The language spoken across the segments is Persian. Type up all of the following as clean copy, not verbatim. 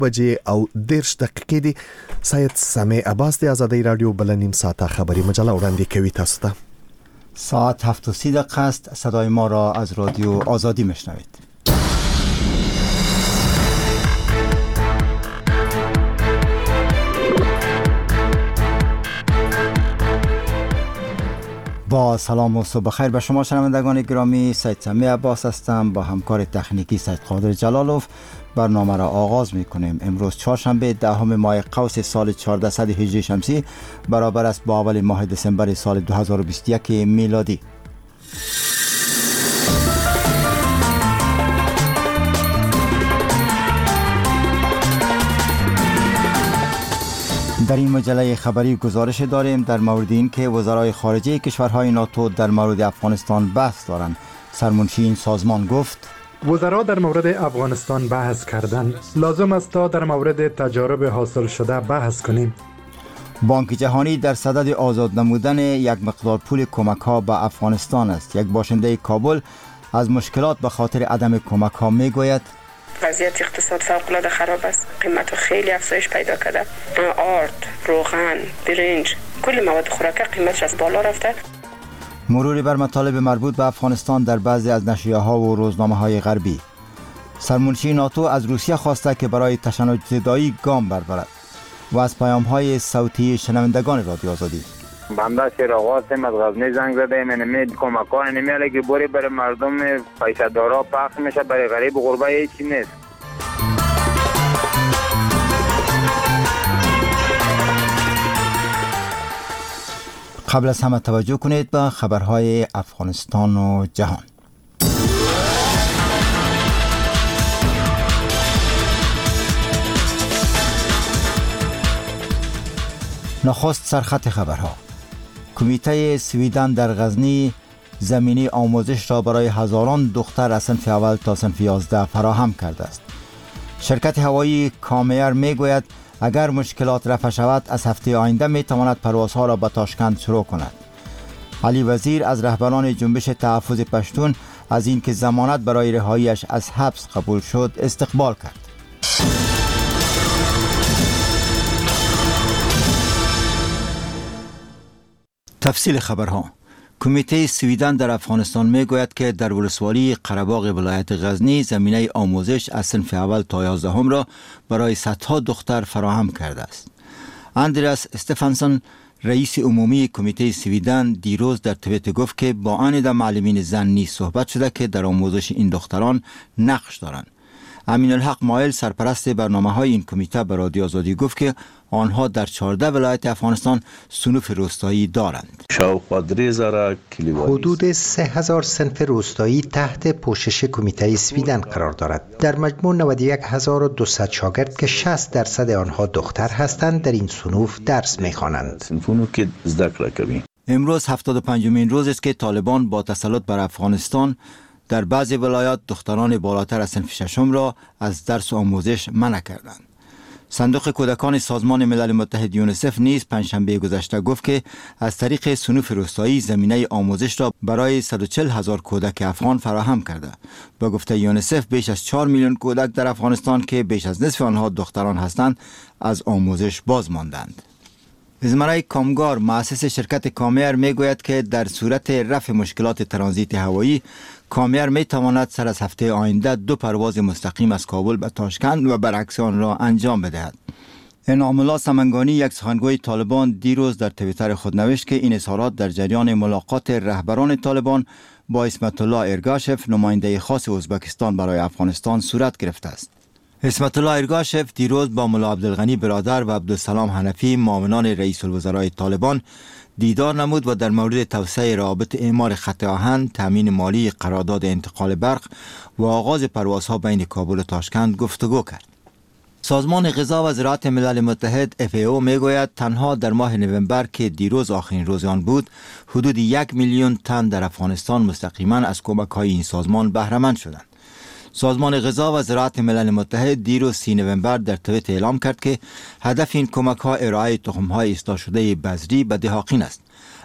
7:10 دی. سید سمیع عباس د آزادی رادیو بل نیم ساعته خبری مجله وړاندې کوي تاسو ته. ساعت 7:30 است. صدای ما را از رادیو آزادی میشنوید. با سلام و صبح بخیر به شما شنوندگان گرامی. سید سمیع عباس هستم با همکار تکنیکی سید قادر جلالوف. برنامه را آغاز می کنیم. امروز چهارشنبه 10 ماه قوس سال 1400 هجری شمسی برابر است با اول ماه دسامبر سال 2021 میلادی. در این مجله خبری گزارش داریم در مورد این که وزرای خارجه کشورهای ناتو در مورد افغانستان بحث دارند. سرمنشی این سازمان گفت وزرا در مورد افغانستان بحث کردند. لازم است تا در مورد تجارب حاصل شده بحث کنیم. بانک جهانی در صدد آزاد نمودن یک مقدار پول کمک ها به افغانستان است. یک باشنده کابل از مشکلات به خاطر عدم کمک ها می گوید وضعیت اقتصاد فوق‌العاده خراب است. قیمت خیلی افزایش پیدا کرده. آرد، روغن، برنج، کل مواد خوراکی قیمتش از بالا رفته. مروری بر مطالب مربوط به افغانستان در بعضی از نشریه‌ها و روزنامه‌های غربی. سرمنشی ناتو از روسیه خواسته که برای تشنج زدایی گام بردارد. و از پیام‌های صوتی شنوندگان رادیو آزادی. بنده شیراغاسم از غزنی زنگ زدم. نمید کمک‌ها نمیاله که بوری برای مردم پیسه دارا پخش میشه، برای غریب و غربا هیچی نیست. قبل از همه توجه کنید به خبرهای افغانستان و جهان. نخست سرخط خبرها. کمیته سویدن در غزنی زمینی آموزش را برای هزاران دختر از صنف اول تا صنف 11 فراهم کرده است. شرکت هوایی کامیر می گوید اگر مشکلات رفع شود از هفته آینده می تواند پروازها را به تاشکند شروع کند. علی وزیر از رهبران جنبش تحفظ پشتون از اینکه ضمانت برای رهاییش از حبس قبول شد استقبال کرد. تفصیل خبرها. کمیته سویدن در افغانستان می گوید که در ولسوالی قره‌باغ ولایت غزنی زمینه آموزش از صنف اول تا 11 را برای صدها دختر فراهم کرده است. اندریاس استفانسون رئیس عمومی کمیته سویدن دیروز در توییتر گفت که با آن معلمین زن نیز صحبت شده که در آموزش این دختران نقش دارند. امین الحق مایل سرپرست برنامه‌های این کمیته به رادیو آزادی گفت که آنها در 14 ولایت افغانستان صنوف روستایی دارند. حدود 3000 صنف روستایی تحت پوشش کمیته سویدن قرار دارد. در مجموع 91200 شاگرد که 60% آنها دختر هستند در این صنوف درس می‌خوانند. امروز 75مین روز است که طالبان با تسلط بر افغانستان در بعضی ولایات دختران بالاتر از صنف 6 را از درس و آموزش منع کردند. صندوق کودکان سازمان ملل متحد یونیسف نیز پنجشنبه گذشته گفت که از طریق صنوف روستایی زمینه آموزش را برای 140,000 کودک افغان فراهم کرده. با گفته یونیسف بیش از 4 میلیون کودک در افغانستان که بیش از نصف آنها دختران هستند از آموزش باز ماندند. ازمرای کامگار مؤسس شرکت کامیر می گوید که در صورت رفع مشکلات ترانزیت هوایی کامیر می تواند سر از هفته آینده 2 پرواز مستقیم از کابل به تاشکند و برعکس آن را انجام بدهد. انعام الله سمنگانی یک سخنگوی طالبان دیروز در توییتر خود نوشت که این اظهارات در جریان ملاقات رهبران طالبان با اسمت الله ارگاشف نماینده خاص ازبکستان برای افغانستان صورت گرفته است. اسمت الله ارگاشف دیروز با ملا عبدالغنی برادر و عبدالسلام حنفی معاونان رئیس الوزرای طالبان دیدار نمود و در مورد توسعه روابط اعمار خط آهن، تامین مالی قرارداد انتقال برق و آغاز پروازها بین کابل و تاشکند گفتگو کرد. سازمان غذا و زراعت ملل متحد FAO میگوید تنها در ماه نوامبر که دیروز آخرین روز آن بود، حدود 1 میلیون تن در افغانستان مستقیما از کمک‌های این سازمان بهره مند شدند. سازمان غذا و زراعت ملل متحد دیروز 30 نوامبر در توییتر اعلام کرد که هدف این کمک‌ها ارائه تخم‌های اصلاح شده بذری به دهاقین است.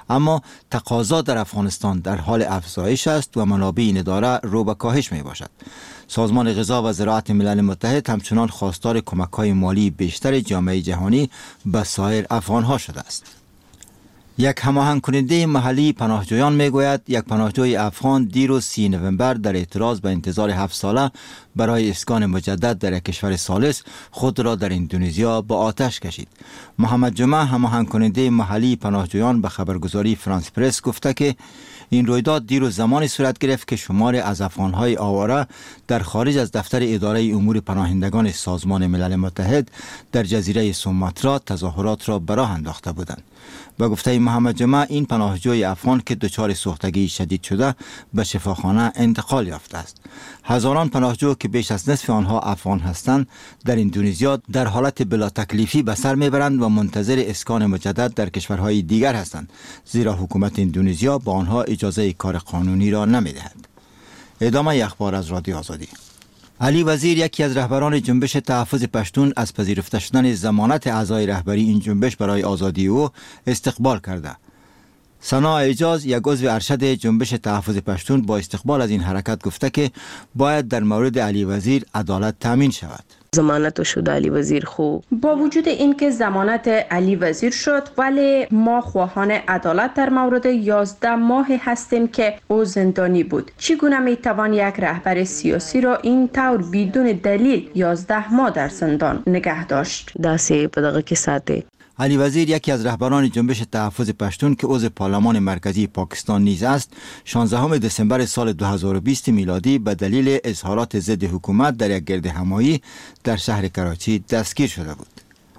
اما تقاضا در افغانستان در حال افزایش است و منابع این اداره رو به کاهش می باشد. سازمان غذا و زراعت ملل متحد همچنان خواستار کمک‌های مالی بیشتر جامعه جهانی به سایر افغان‌ها شده است. یک هماهنگ کننده محلی پناهجویان میگوید یک پناهجوی افغان دیروز 30 نوامبر در اعتراض به انتظار 7 ساله برای اسکان مجدد در یک کشور ثالث خود را در اندونزیا با آتش کشید. محمد جمعه هماهنگ کننده محلی پناهجویان به خبرگزاری فرانس پرس گفته که این رویداد دیروز زمانی صورت گرفت که شمار از افغان‌های آواره در خارج از دفتر اداره امور پناهندگان سازمان ملل متحد در جزیره سوماترا تظاهرات را به راه انداخته بودند. به گفته محمد جمعه این پناهجوی افغان که دچار سوختگی شدید شده به شفاخانه انتقال یافته است. هزاران پناهجو که بیش از نصف آنها افغان هستند در اندونزیا در حالت بلا تکلیفی به سر میبرند و منتظر اسکان مجدد در کشورهای دیگر هستند، زیرا حکومت اندونزیا با آنها اجازه کار قانونی را نمیدهد. ادامه اخبار از رادیو آزادی. علی وزیر یکی از رهبران جنبش تحفظ پشتون از پذیرفته شدن ضمانت اعضای رهبری این جنبش برای آزادی او استقبال کرده. ثنا اعجاز یک عضو ارشد جنبش تحفظ پشتون با استقبال از این حرکت گفته که باید در مورد علی وزیر عدالت تامین شود. ضمانت شد علی وزیر خوب. با وجود اینکه ضمانت علی وزیر شد ولی ما خواهان عدالت در مورد 11 ماه هستیم که او زندانی بود. چگونه میتوان یک رهبر سیاسی را این طور بدون دلیل 11 ماه در زندان نگه داشت؟ داسې په دغه کې ساتي. علی وزیر یکی از رهبران جنبش تحفظ پشتون که عضو پارلمان مرکزی پاکستان نیز است 16 دسامبر سال 2020 میلادی به دلیل اظهارات ضد حکومت در یک گرد همایی در شهر کراچی دستگیر شده بود.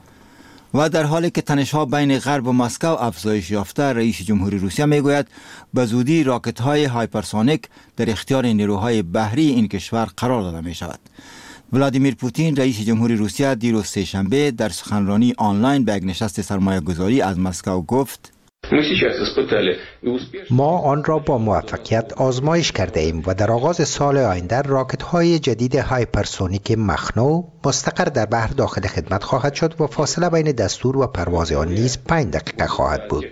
و در حالی که تنش‌ها بین غرب و مسکو افزایش یافته، رئیس جمهوری روسیه میگوید به زودی راکت‌های هایپرسونیک در اختیار نیروهای بحری این کشور قرار داده می شود. ولادیمیر پوتین رئیس جمهوری روسیه دیروز سه‌شنبه در سخنرانی آنلاین به یک نشست سرمایه‌گذاری از مسکو گفت: ما آن را با موفقیت آزمایش کرده ایم و در آغاز سال آینده راکت‌های جدید هایپرسونیک مخنو مستقر در بحر داخل خدمت خواهد شد و فاصله بین دستور و پرواز آن نیز 5 دقیقه خواهد بود.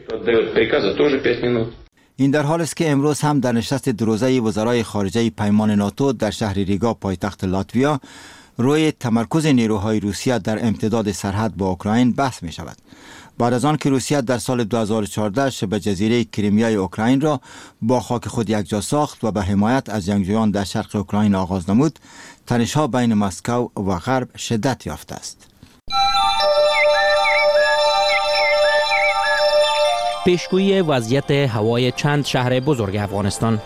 این در حال است که امروز هم در نشست دوروزه وزرای خارجه پیمان ناتو در شهر ریگا پایتخت لاتویا روی تمرکز نیروهای روسیه در امتداد سرحد با اوکراین بحث می شود. بعد از آن که روسیه در سال 2014 شبه جزیره کریمیای اوکراین را با خاک خود یکجا ساخت و به حمایت از جنگجویان در شرق اوکراین آغاز نمود، تنش‌ها بین مسکو و غرب شدت یافته است. پیشگویی وضعیت هوای چند شهر بزرگ افغانستان.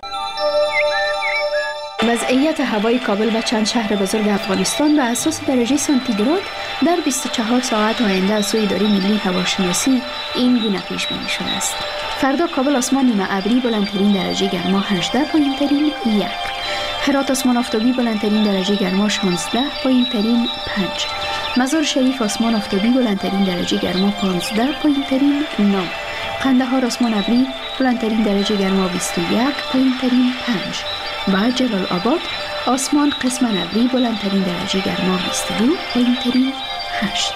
وضعیت هوای کابل و چند شهر بزرگ افغانستان به اساس درجه سانتیگراد در 24 ساعت آینده از سوی اداره ملی هواشناسی این گونه پیش بینی شده است. فردا کابل آسمان نیمه ابری بلندترین درجه گرما 18، پایینترین 1. هرات آسمان آفتابی بلندترین درجه گرما 16، پایینترین 5. مزار شریف آسمان آفتابی بلندترین درجه گرما 15، پایینترین 9. قندهار آسمان ابری بلندترین درجه گرما 21، پایینترین 5. و جلال آباد آسمان قسما ابری بلندترین درجه گرما 22، پایینترین 8.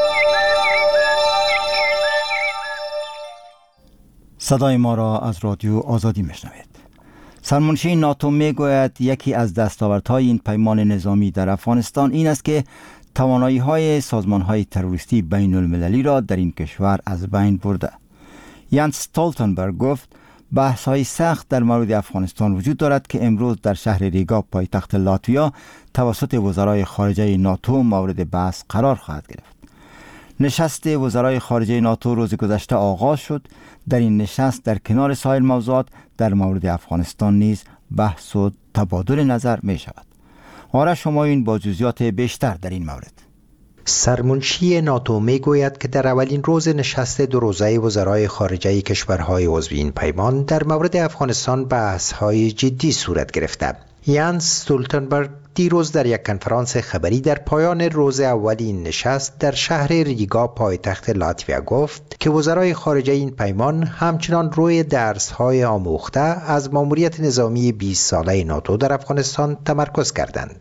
صدای ما را از رادیو آزادی میشنوید. سرمنشی ناتو میگوید یکی از دستاوردهای این پیمان نظامی در افغانستان این است که توانایی‌های سازمان‌های تروریستی بین المللی را در این کشور از بین برده. یانس استولتنبرگ گفت بحث‌های سخت در مورد افغانستان وجود دارد که امروز در شهر ریگا پایتخت لاتویا توسط وزرای خارجه ناتو مورد بحث قرار خواهد گرفت. نشست وزرای خارجه ناتو روز گذشته آغاز شد. در این نشست در کنار سایر موضوعات در مورد افغانستان نیز بحث و تبادل نظر می شود. آرش همایون با جزئیات بیشتر در این مورد. سرمنشی ناتو می گوید که در اولین روز نشست دو روزه وزرای خارجه کشورهای عضو این پیمان در مورد افغانستان بحث‌های جدی صورت گرفته. یانس استولتنبرگ دیروز در یک کنفرانس خبری در پایان روز اول این نشست در شهر ریگا پایتخت لاتویا گفت که وزرای خارجه این پیمان همچنان روی درس‌های آموخته از ماموریت نظامی 20 ساله ناتو در افغانستان تمرکز کردند.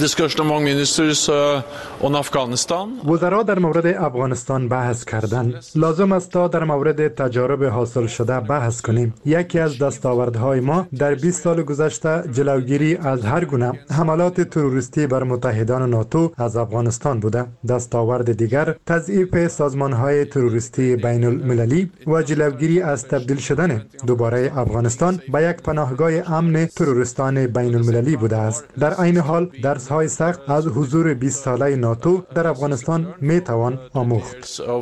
وزرا در مورد افغانستان بحث کردند. لازم است تا در مورد تجارب حاصل شده بحث کنیم. یکی از دستاوردهای ما در 20 سال گذشته جلوگیری از هر گونه حملات تروریستی بر متحدان ناتو از افغانستان بوده. دستاورد دیگر تضعیف سازمانهای تروریستی بین المللی و جلوگیری از تبدیل شدن دوباره افغانستان به یک پناهگاه امن تروریستان بین المللی بوده است. در عین حال درس‌های سخت از حضور 20 ساله ناتو در افغانستان می توان آموخت.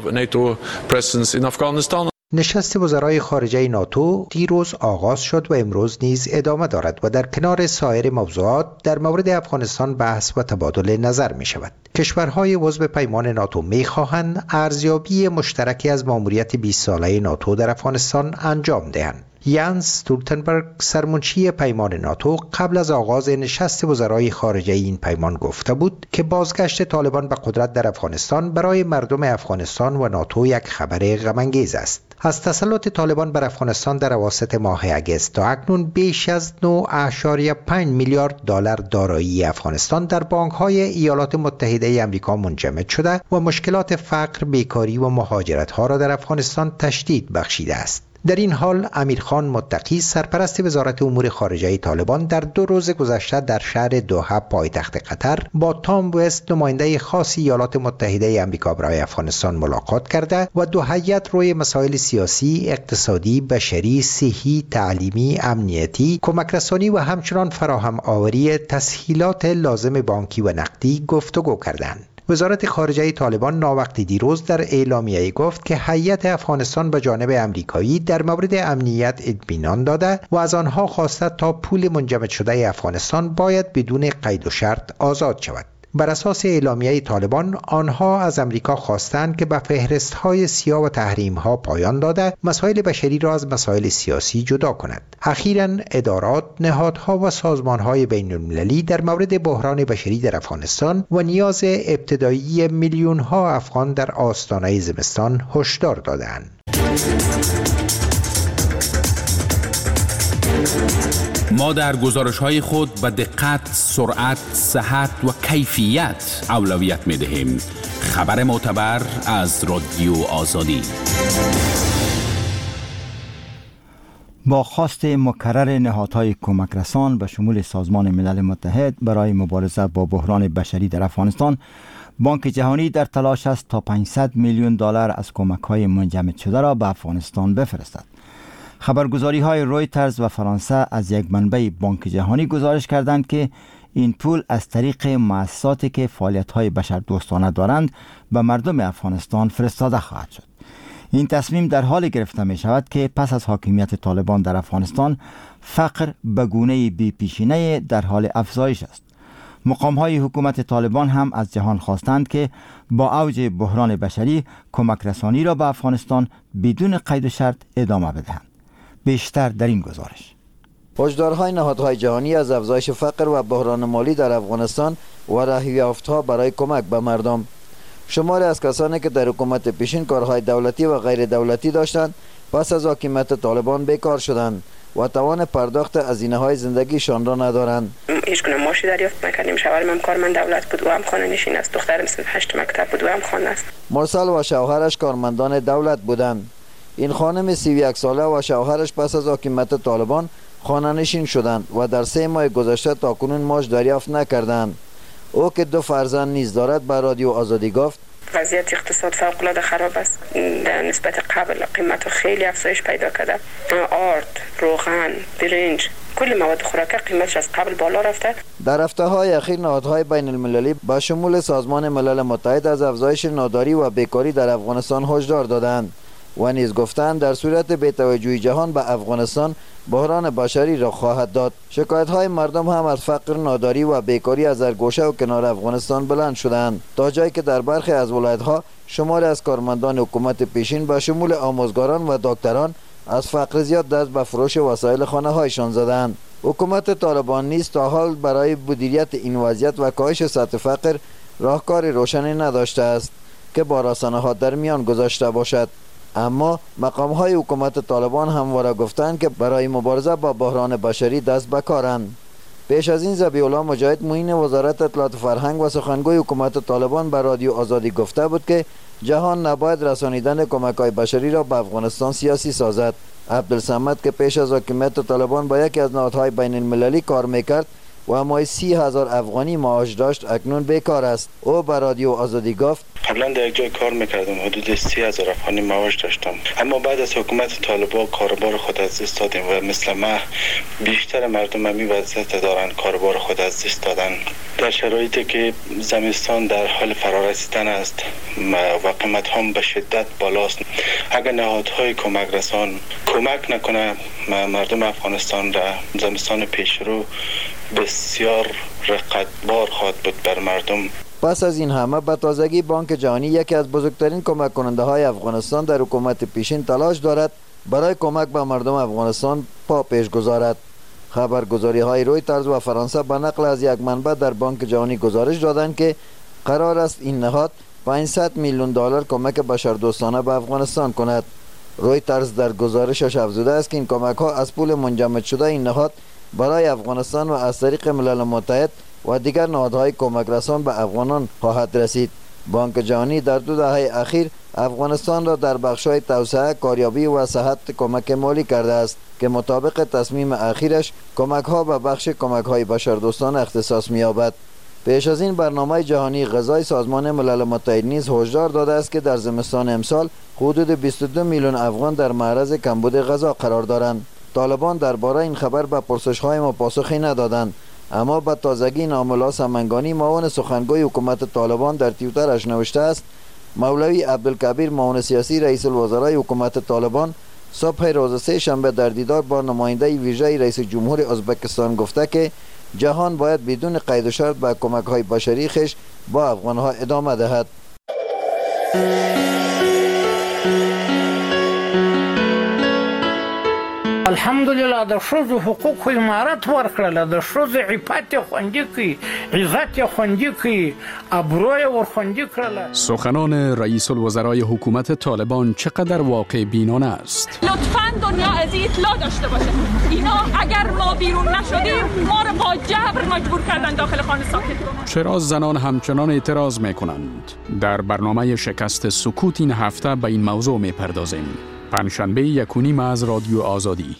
نشست وزرای خارجه ناتو دیروز آغاز شد و امروز نیز ادامه دارد و در کنار سایر موضوعات در مورد افغانستان بحث و تبادل نظر می شود. کشورهای عضو پیمان ناتو می خواهند ارزیابی مشترکی از ماموریت 20 ساله ناتو در افغانستان انجام دهند. یانس استولتنبرگ سرمنشی پیمان ناتو قبل از آغاز نشست وزرای خارجه این پیمان گفته بود که بازگشت طالبان به قدرت در افغانستان برای مردم افغانستان و ناتو یک خبر غم‌انگیز است. از تسلط طالبان بر افغانستان در اواسط ماه اگست تا اکنون بیش از 9.5 میلیارد دلار دارایی افغانستان در بانک‌های ایالات متحده آمریکا منجمد شده و مشکلات فقر، بیکاری و مهاجرت‌ها را در افغانستان تشدید بخشیده است. در این حال امیرخان متقی سرپرست وزارت امور خارجه طالبان در 2 روز گذشته در شهر دوحه پایتخت قطر با تام وست نماینده خاص ایالات متحده آمریکا برای افغانستان ملاقات کرده و 2 هیئت روی مسائل سیاسی، اقتصادی، بشری، صحی، تعلیمی، امنیتی، کمک رسانی و همچنان فراهم آوری تسهیلات لازم بانکی و نقدی گفتگو کردند. وزارت خارجه طالبان ناوقتی دیروز در اعلامیه گفت که هیئت افغانستان به جانب امریکایی در مورد امنیت اطمینان داده و از آنها خواسته تا پول منجمد شده افغانستان باید بدون قید و شرط آزاد شود. بر اساس اعلامیه طالبان آنها از امریکا خواستند که به فهرست‌های سیاه و تحریم‌ها پایان داده مسائل بشری را از مسائل سیاسی جدا کند. اخیراً ادارات، نهادها و سازمان‌های بین‌المللی در مورد بحران بشری در افغانستان و نیاز ابتدایی میلیون‌ها افغان در آستانه زمستان هشدار دادند. ما در گزارش‌های خود به دقت، سرعت، صحت و کیفیت اولویت می‌دهیم. خبر معتبر از رادیو آزادی. با خواست مکرر نهادهای کمک رسان به شمول سازمان ملل متحد برای مبارزه با بحران بشری در افغانستان، بانک جهانی در تلاش است تا 500 میلیون دلار از کمک‌های منجمد شده را به افغانستان بفرستد. خبرگزاری‌های رویترز و فرانسه از یک منبع بانک جهانی گزارش کردند که این پول از طریق مؤسساتی که فعالیت‌های بشردوستانه دارند به مردم افغانستان فرستاده خواهد شد. این تصمیم در حال گرفته می شود که پس از حاکمیت طالبان در افغانستان فقر به گونه بی‌پیشینه در حال افزایش است. مقام‌های حکومت طالبان هم از جهان خواستند که با اوج بحران بشری کمک رسانی را به افغانستان بدون قید و شرط ادامه بدهند. بیشتر در این گزارش. هشدارهای نهادهای جهانی از افزایش فقر و بحران مالی در افغانستان و راهیافت‌ها برای کمک به مردم. شماری از کسانی که در حکومت پیشین کارهای دولتی و غیر دولتی داشتند پس از حاکمیت طالبان بیکار شدند و توان پرداخت هزینه‌های زندگیشان را ندارند. هیچ گونه معاشی دریافت نکردیم. شوهرم هم کارمند دولت بود و هم خانه نشین است. دخترم سن 8 مکتب بود و هم خانه است. مرسل و شوهرش کارمندان دولت بودند. این خانم 31 ساله و شوهرش پس از حاکمیت طالبان خانه نشین شدند و در 3 ماه گذشته تاکنون معاش دریافت نکردند. او که 2 فرزند نیز دارد به رادیو آزادی گفت وضعیت اقتصاد فوق العاده خراب است. در نسبت قبل قیمت خیلی افزایش پیدا کرده. آرد، روغن، برنج، کل مواد خوراکی قیمتش از قبل بالا رفته. در هفته‌های اخیر نهادهای بین المللی با شمول سازمان ملل متحد از افزایش ناداری و بیکاری در افغانستان هشدار دادند و نیز گفتند در صورت بی‌توجهی جهان به افغانستان بحران بشری را خواهد داد. شکایت‌های مردم هم از فقر، ناداری و بیکاری از هر گوشه و کنار افغانستان بلند شدند تا جایی که در برخی از ولایت‌ها شماری از کارمندان حکومت پیشین به شمول آموزگاران و دکتران از فقر زیاد دست به فروش وسایل خانه هایشان زدند. حکومت طالبان نیز تا حال برای مدیریت این وضعیت و کاهش سطح فقر راهکار روشنی نداشته است که با رسانه ها در میان گذاشته باشد. اما مقام های حکومت طالبان همواره گفتند که برای مبارزه با بحران بشری دست به کارند. پیش از این ذبیح الله مجاهد معین وزارت اطلاعات و فرهنگ و سخنگوی حکومت طالبان به رادیو آزادی گفته بود که جهان نباید رسانیدن کمک‌های بشری را به افغانستان سیاسی سازد. عبدالصمد که پیش از حاکمیت طالبان با یکی از نهادهای بین المللی کار میکرد و ماهی 30,000 افغانی معاش داشت، اکنون بیکار است. او به رادیو آزادی گفت قبلا در یک جای کار میکردم، حدود 30,000 افغانی معاش داشتم، اما بعد از حکومت طالبان کاربار خود از دست دادیم و مثل ما بیشتر مردم همین وضعیت دارن، کاربار خود از دست دادن. در شرایطی که زمستان در حال فرارسیدن است و قیمت هم به شدت بالاست، اگر نهادهای کمک رسان کمک نکنه مردم افغانستان را زمستان پیشرو بسیار رقتبار خواهد بود بر مردم. پس از این همه به تازگی بانک جهانی یکی از بزرگترین کمک کننده های افغانستان در حکومت پیشین تلاش دارد برای کمک به مردم افغانستان پا پیش گذارد. خبرگزاری های رویترز و فرانسه به نقل از یک منبع در بانک جهانی گزارش دادند که قرار است این نهاد 500 میلیون دلار کمک بشردوستانه به افغانستان کند. رویترز در گزارشش افزوده است که این کمک ها از پول منجمد شده این نهاد برای افغانستان و از طریق ملل متحد و دیگر نهادهای کمک رسان به افغانان خواهد رسید. بانک جهانی در 2 دهه اخیر افغانستان را در بخش‌های توسعه، کاریابی و صحت کمک مالی کرده است که مطابق تصمیم اخیرش کمک‌ها به بخش کمک‌های بشردوستانه اختصاص می‌یابد. پیش از این برنامه جهانی غذای سازمان ملل متحد نیز هشدار داده است که در زمستان امسال حدود 22 میلیون افغان در معرض کمبود غذا قرار دارند. طالبان درباره این خبر به پرسش‌های ما پاسخی ندادند، اما به تازگی ناملا سمنگانی معاون سخنگوی حکومت طالبان در توییترش نوشته است مولوی عبدالکبیر معاون سیاسی رئیس الوزرای حکومت طالبان صبح روز سه شنبه در دیدار با نماینده ویژه رئیس جمهور ازبکستان گفته که جهان باید بدون قید و شرط به کمک‌های بشری خویش با افغان‌ها ادامه دهد. الحمدلله د ښځو حقوق امارت ورکړله، د ښځو عفت خوندي کړي، عزت خوندي کړي، ابروی ورخوندي کړله. سخنان رئیس الوزرای حکومت طالبان چقدر واقع بینانه است. لطفاً دنیا از این اطلاع داشته باشه اینا اگر ما بیرون نشدیم ما رو با جبر مجبور کردن داخل خانه ساکت کنن. چرا زنان همچنان اعتراض میکنند؟ در برنامه شکست سکوت این هفته به این موضوع میپردازیم. پنجشنبه 1 از رادیو آزادی.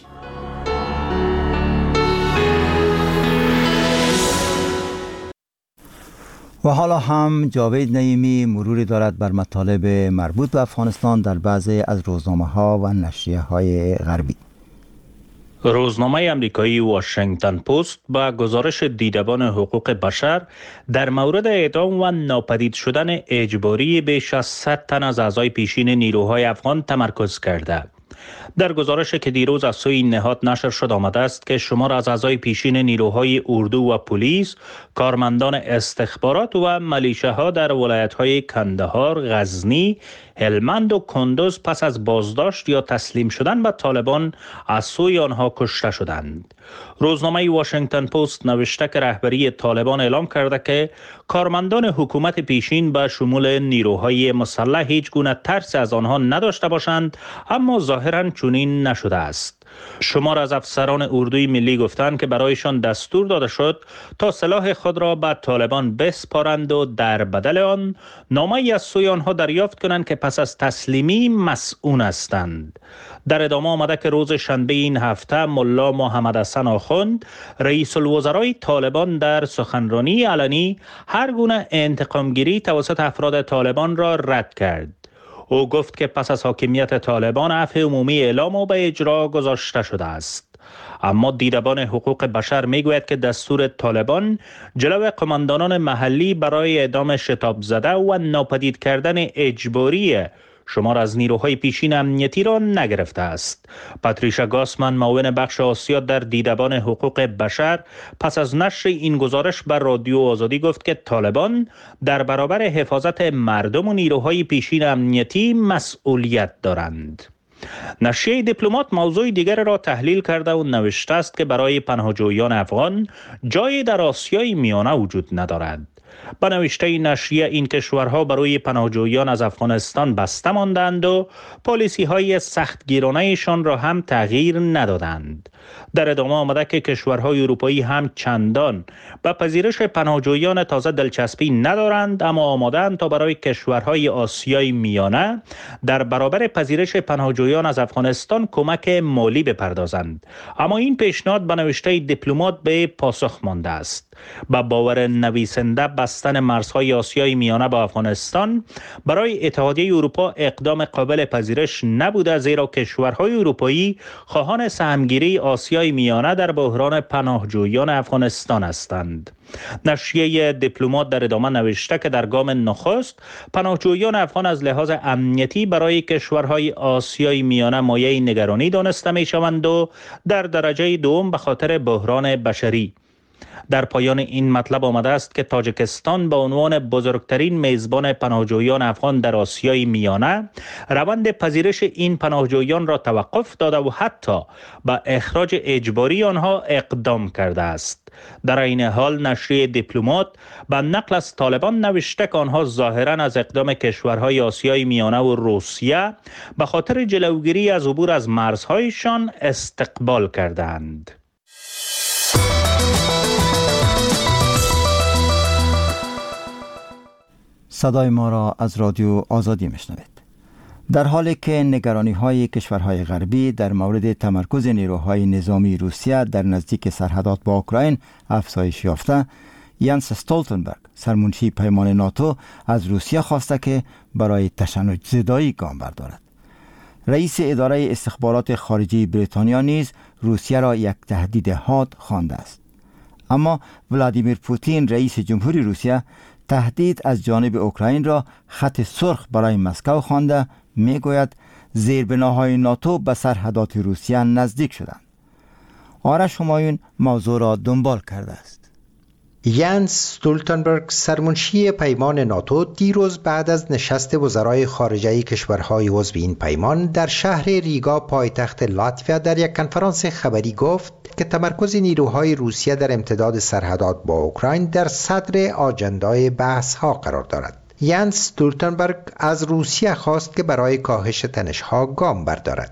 و حالا هم جاوید نعیمی مروری دارد بر مطالب مربوط به افغانستان در بعضی از روزنامه‌ها و نشریه‌های غربی. روزنامه امریکایی واشنگتن پست با گزارش دیدبان حقوق بشر در مورد اعدام و ناپدید شدن اجباری بیش از 100 تن از اعضای پیشین نیروهای افغان تمرکز کرده. در گزارشی که دیروز از سوی این نهاد نشر شد آمده است که شمار از اعضای پیشین نیروهای اردو و پلیس، کارمندان استخبارات و ملیشه‌ها در ولایت‌های کندهار، غزنی، هلمند و کندوز پس از بازداشت یا تسلیم شدن به طالبان از سوی آنها کشته شدند. روزنامه واشنگتن پست نوشته که رهبری طالبان اعلام کرده که کارمندان حکومت پیشین به شمول نیروهای مسلح هیچ گونه ترس از آنها نداشته باشند، اما ظاهراً چنین نشده است. شمار از افسران اردوی ملی گفتند که برایشان دستور داده شد تا سلاح خود را به طالبان بسپارند و در بدل آن نامه‌ای از سوی آنها دریافت کنند که پس از تسلیمی مسئول هستند. در ادامه آمده که روز شنبه این هفته ملا محمد حسن آخوند رئیس الوزرای طالبان در سخنرانی علنی هر گونه انتقامگیری توسط افراد طالبان را رد کرد. او گفت که پس از حاکمیت طالبان عفو عمومی اعلام و به اجرا گذاشته شده است. اما دیدبان حقوق بشر میگوید که دستور طالبان جلو قماندانان محلی برای اعدام شتاب زده و ناپدید کردن اجباری شمار از نیروهای پیشین امنیتی را نگرفته است. پاتریشا گاسمن معاون بخش آسیا در دیدبان حقوق بشر پس از نشر این گزارش بر رادیو آزادی گفت که طالبان در برابر حفاظت مردم و نیروهای پیشین امنیتی مسئولیت دارند. نشریه دیپلمات موضوع دیگر را تحلیل کرده و نوشته است که برای پناهجویان افغان جایی در آسیای میانه وجود ندارد. به نوشته نشریه این کشورها برای پناهجویان از افغانستان بسته ماندند و پالیسی های سختگیرانه‌شان را هم تغییر ندادند. در ادامه آمده که کشورهای اروپایی هم چندان به پذیرش پناهجویان تازه دلچسپی ندارند، اما آماده‌اند تا برای کشورهای آسیای میانه در برابر پذیرش پناهجویان از افغانستان کمک مالی بپردازند. اما این پیشنهاد به نوشته دیپلمات به پاسخ مانده است. با باور نویسنده بستن مرزهای آسیای میانه با افغانستان برای اتحادیه اروپا اقدام قابل پذیرش نبوده، زیرا کشورهای اروپایی خواهان سهمگیری آسیای میانه در بحران پناهجویان افغانستان هستند. نشریه دیپلمات در ادامه نوشته که در گام نخست پناهجویان افغان از لحاظ امنیتی برای کشورهای آسیای میانه مایه نگرانی دانسته می شوند و در درجه دوم به خاطر بحران بشری. در پایان این مطلب آمده است که تاجیکستان به عنوان بزرگترین میزبان پناهجویان افغان در آسیای میانه روند پذیرش این پناهجویان را توقف داده و حتی به اخراج اجباری آنها اقدام کرده است. در این حال نشریه دیپلمات به نقل از طالبان نوشته که آنها ظاهراً از اقدام کشورهای آسیای میانه و روسیه به خاطر جلوگیری از عبور از مرزهایشان استقبال کردند. صدای ما را از رادیو آزادی میشنوید. در حالی که نگرانی‌های کشورهای غربی در مورد تمرکز نیروهای نظامی روسیه در نزدیک سرحدات با اوکراین افزایش یافته، یانس استولتنبرگ سرمنشی پیمان ناتو از روسیه خواسته که برای تشنج زدایی گام بردارد. رئیس اداره استخبارات خارجی بریتانیا نیز روسیه را یک تهدید حاد خوانده است. اما ولادیمیر پوتین رئیس جمهوری روسیه تهدید از جانب اوکراین را خط سرخ برای مسکو خوانده، میگوید زیربناهای ناتو به سرحدات روسیه نزدیک شدند. آرش همایون موضوع را دنبال کرده است. یانس استولتنبرگ سرمنشی پیمان ناتو دیروز بعد از نشست وزرای خارجه کشورهای عضو این پیمان در شهر ریگا پایتخت لاتویا در یک کنفرانس خبری گفت که تمرکز نیروهای روسیه در امتداد سرحدات با اوکراین در صدر آجندای بحث ها قرار دارد. یانس استولتنبرگ از روسیه خواست که برای کاهش تنش‌ها گام بردارد.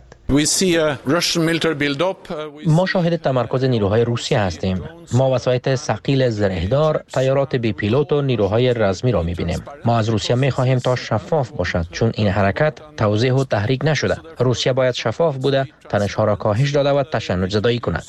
ما شاهد تمرکز نیروهای روسیه هستیم. ما وسایط ثقیل زرهدار، طیارات بی پیلوت و نیروهای رزمی را می‌بینیم. ما از روسیه می‌خواهیم تا شفاف باشد، چون این حرکت توضیح و تحریک نشده. روسیه باید شفاف بوده، تنش‌ها را کاهش داده و تشنج زدایی کند.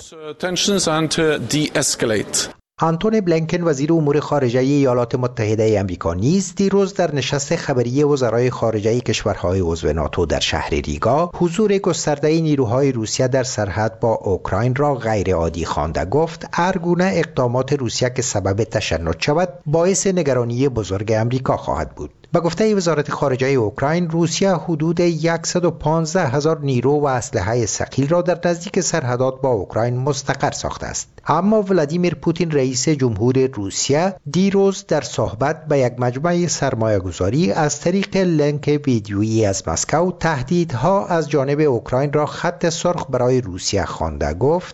آنتونی بلینکن وزیر امور خارجه ایالات متحده آمریکا نیز دیروز در نشست خبری وزرای خارجه کشورهای عضو ناتو در شهر ریگا حضور گسترده نیروهای روسیه در سرحد با اوکراین را غیر عادی خوانده. گفت هر گونه اقدامات روسیه که سبب تشنج شود باعث نگرانی بزرگ آمریکا خواهد بود. به گفته وزارت خارجه اوکراین، روسیه حدود 115,000 نیرو و اسلحه ثقیل را در نزدیک سرحدات با اوکراین مستقر ساخته است. اما ولادیمیر پوتین رئیس جمهور روسیه دیروز در صحبت به یک مجمع سرمایه‌گذاری از طریق لینک ویدیویی از مسکو تهدیدها از جانب اوکراین را خط سرخ برای روسیه خوانده. گفت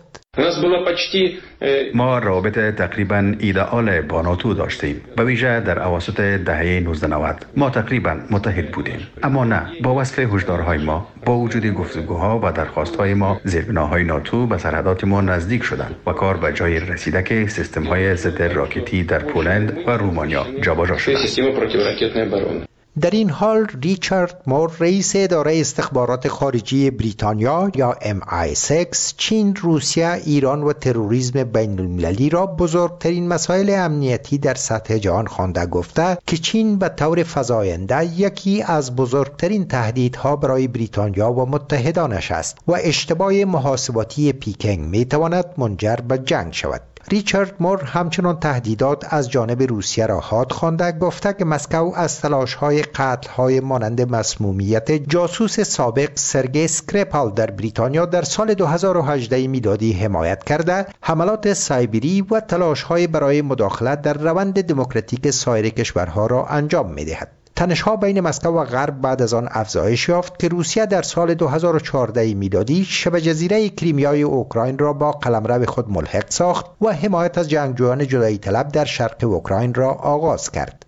ما رابطه تقریبا ایدئال با ناتو داشتیم، به ویژه در اواسط دهه 1990 ما تقریبا متحد بودیم. اما نه، با وصف هشدارهای ما، با وجود گفتگوها و درخواستهای ما، زیربناهای ناتو به سرحدات ما نزدیک شدند و کار به جای رسیده که سیستم‌های ضد راکتی در پولند و رومانیا جابجا شدند. در این حال ریچارد مور رئیس اداره استخبارات خارجی بریتانیا یا MI6 چین، روسیه، ایران و تروریسم بین المللی را بزرگترین مسائل امنیتی در سطح جهان خوانده. گفته که چین به طور فزاینده یکی از بزرگترین تهدیدها برای بریتانیا و متحدانش است و اشتباه محاسباتی پیکنگ میتواند منجر به جنگ شود. ریچارد مور همچنان تهدیدات از جانب روسیه را حاد خوانده. گفته که مسکو از تلاش‌های قتل‌های مانند مسمومیت جاسوس سابق سرگئی اسکریپال در بریتانیا در سال 2018 میلادی حمایت کرده، حملات سایبری و تلاش‌های برای مداخلت در روند دموکراتیک سایر کشورها را انجام می‌دهد. تنش‌ها بین مسکو و غرب بعد از آن افزایش یافت که روسیه در سال 2014 میلادی شبه جزیره کریمیای اوکراین را با قلمرو خود ملحق ساخت و حمایت از جنگجویان جدایی طلب در شرق اوکراین را آغاز کرد.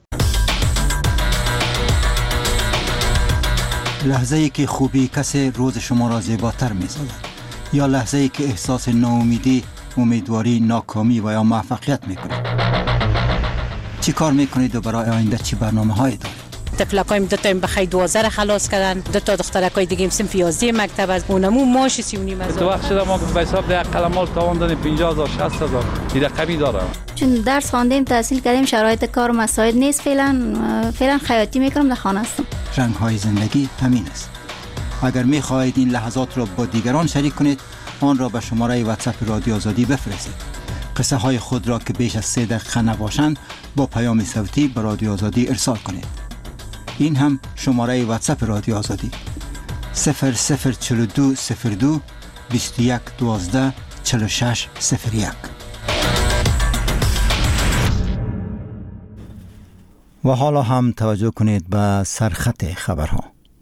لحظه‌ای که خوبی کسی روز شما را زیباتر می‌سازد، یا لحظه‌ای که احساس ناامیدی، امیدواری، ناکامی و یا موفقیت می‌کنید. چی کار می‌کنید و برای آینده چی برنامه‌هایی دارید؟ طفلکایم دو تا بخی 12 را خلاص کردن، دو تا دخترکای دیگه صنف 11 مکتب از اونمو ماش 3.5 تو وقت شده ما به حساب ده قلمال تاوان دادیم 50000 60000 دیگه کمی داره. چون درس خواندیم تحصیل کردیم شرایط کار مساعد نیست، فعلا خیاطی میکنم، در خانه هستم. رنگ‌های زندگی همین است. اگر می‌خواهید این لحظات را با دیگران شریک کنید، آن را به شماره واتساپ رادیو آزادی بفرستید. قصه های خود را که بیش از 3 دقیقه نباشند با پیام صوتی به رادیو آزادی ارسال کنید. این هم شماره واتساپ رادیو آزادی 0042 02 21 12 46 01. و حالا هم توجه کنید به سرخط خبرها.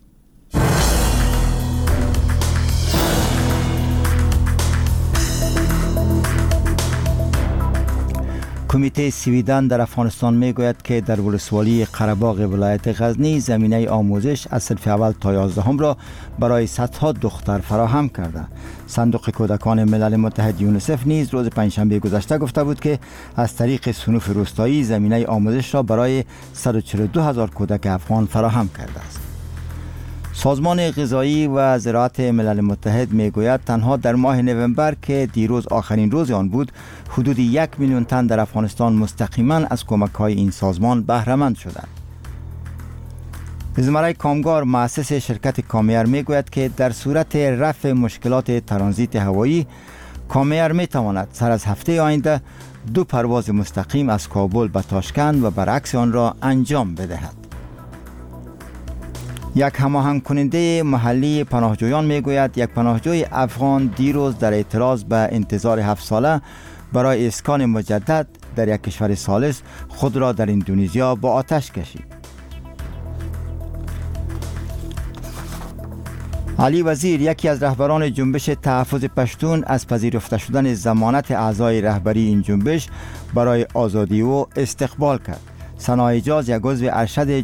کمیته سویدن در افغانستان میگوید که در ولسوالی قره‌باغ ولایت غزنی زمینه آموزش از صنف اول تا 11 را برای صدها دختر فراهم کرده. صندوق کودکان ملل متحد یونیسف نیز روز پنجشنبه گذشته گفته بود که از طریق صنوف روستایی زمینه آموزش را برای 142,000 کودک افغان فراهم کرده است. سازمان غذایی و زراعت ملل متحد میگوید تنها در ماه نوامبر که دیروز آخرین روز آن بود، حدود 1 میلیون تن در افغانستان مستقیما از کمک‌های این سازمان بهره مند شدند. زمره کامگار مؤسس شرکت کامیر میگوید که در صورت رفع مشکلات ترانزیت هوایی، کامیر میتواند سر از هفته آینده 2 پرواز مستقیم از کابل به تاشکند و برعکس آن را انجام بدهد. یک هماهنگ کننده محلی پناهجویان میگوید یک پناهجوی افغان دیروز در اعتراض به انتظار 7 ساله برای اسکان مجدد در یک کشور ثالث خود را در اندونزیا با آتش کشید. علی وزیر، یکی از رهبران جنبش تحفظ پشتون، از پذیرفته شدن ضمانت اعضای رهبری این جنبش برای آزادی او استقبال کرد. ثنا اجاز، یک عضو ارشد